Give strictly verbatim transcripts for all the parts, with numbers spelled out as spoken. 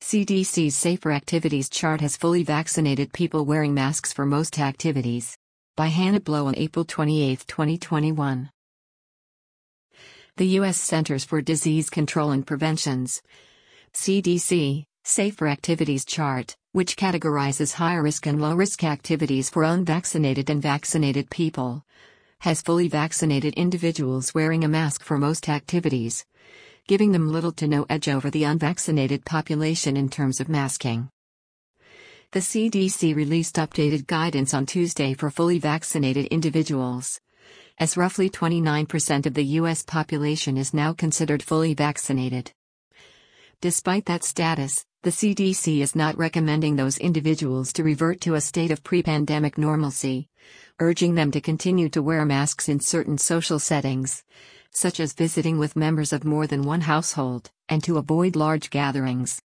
C D C's Safer Activities chart has fully vaccinated people wearing masks for most activities. By Hannah Blow on April twenty-eighth, twenty twenty-one. The U S Centers for Disease Control and Prevention's C D C Safer Activities chart, which categorizes high-risk and low-risk activities for unvaccinated and vaccinated people, has fully vaccinated individuals wearing a mask for most activities, giving them little to no edge over the unvaccinated population in terms of masking. The C D C released updated guidance on Tuesday for fully vaccinated individuals, as roughly twenty-nine percent of the U S population is now considered fully vaccinated. Despite that status, the C D C is not recommending those individuals to revert to a state of pre-pandemic normalcy, urging them to continue to wear masks in certain social settings, such as visiting with members of more than one household, and to avoid large gatherings.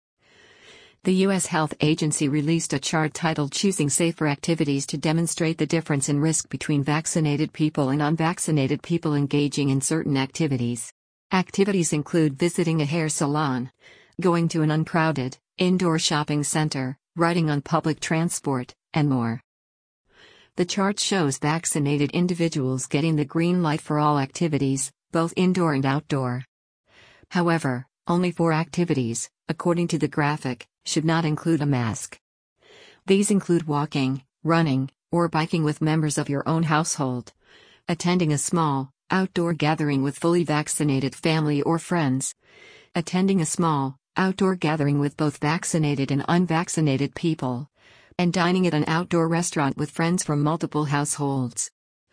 The U S Health Agency released a chart titled Choosing Safer Activities to demonstrate the difference in risk between vaccinated people and unvaccinated people engaging in certain activities. Activities include visiting a hair salon, going to an uncrowded, indoor shopping center, riding on public transport, and more. The chart shows vaccinated individuals getting the green light for all activities, both indoor and outdoor. However, only four activities, according to the graphic, should not include a mask. These include walking, running, or biking with members of your own household, attending a small, outdoor gathering with fully vaccinated family or friends, attending a small, outdoor gathering with both vaccinated and unvaccinated people, and dining at an outdoor restaurant with friends from multiple households.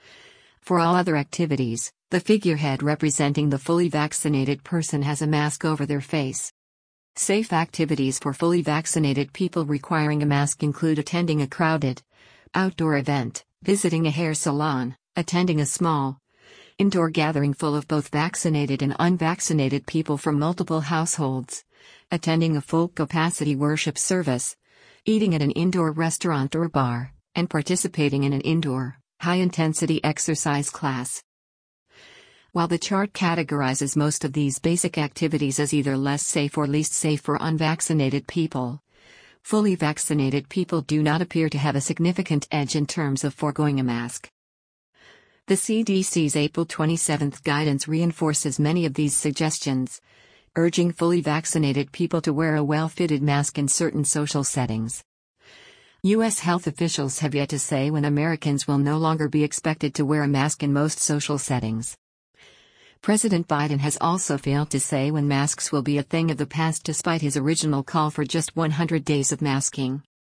For all other activities, the figurehead representing the fully vaccinated person has a mask over their face. Safe activities for fully vaccinated people requiring a mask include attending a crowded, outdoor event, visiting a hair salon, attending a small, indoor gathering full of both vaccinated and unvaccinated people from multiple households, attending a full-capacity worship service, eating at an indoor restaurant or bar, and participating in an indoor, high-intensity exercise class. While the chart categorizes most of these basic activities as either less safe or least safe for unvaccinated people, fully vaccinated people do not appear to have a significant edge in terms of foregoing a mask. The C D C's April twenty-seventh guidance reinforces many of these suggestions, urging fully vaccinated people to wear a well-fitted mask in certain social settings. U S health officials have yet to say when Americans will no longer be expected to wear a mask in most social settings. President Biden has also failed to say when masks will be a thing of the past despite his original call for just one hundred days of masking.